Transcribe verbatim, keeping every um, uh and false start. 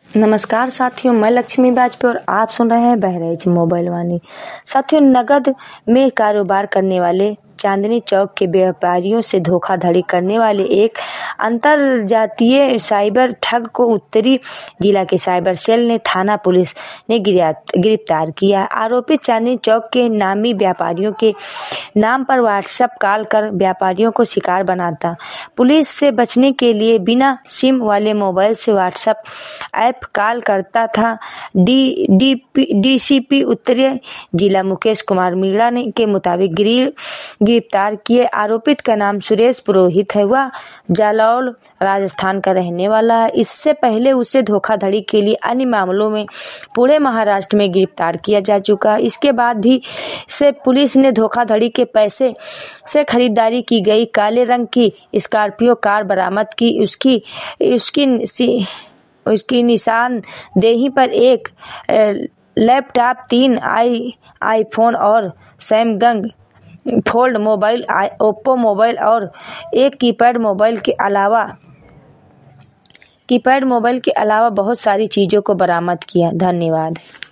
नमस्कार साथियों, मैं लक्ष्मी वाजपेयी और आप सुन रहे हैं बहराइच मोबाइल वाणी। साथियों, नगद में कारोबार करने वाले चांदनी चौक के व्यापारियों से धोखाधड़ी करने वाले एक अंतरजातीय साइबर ठग को उत्तरी जिला के साइबर सेल ने थाना पुलिस ने गिरफ्तार किया। आरोपित चांदनी चौक के नामी व्यापारियों के नाम पर व्हाट्सएप कॉल कर व्यापारियों को शिकार बनाता, पुलिस से बचने के लिए बिना सिम वाले मोबाइल से व्हाट्सएप ऐप कॉल करता था। डी डी डीसीपी उत्तरी जिला मुकेश कुमार मीणा ने के मुताबिक गिरफ्तार किए आरोपित का नाम सुरेश पुरोहित है। वह जालौर राजस्थान का रहने वाला है। इससे पहले उसे धोखाधड़ी के लिए अन्य मामलों में पूरे महाराष्ट्र में गिरफ्तार किया जा चुका है। इसके बाद भी से पुलिस ने धोखाधड़ी के पैसे से खरीदारी की गई काले रंग की स्कॉर्पियो कार बरामद की। उसकी उसकी उसकी निशानदेही पर एक लैपटॉप, तीन आई आईफोन और Samsung fold mobile, Oppo mobile और एक कीपैड मोबाइल के अलावा कीपैड मोबाइल के अलावा बहुत सारी चीजों को बरामद किया। धन्यवाद।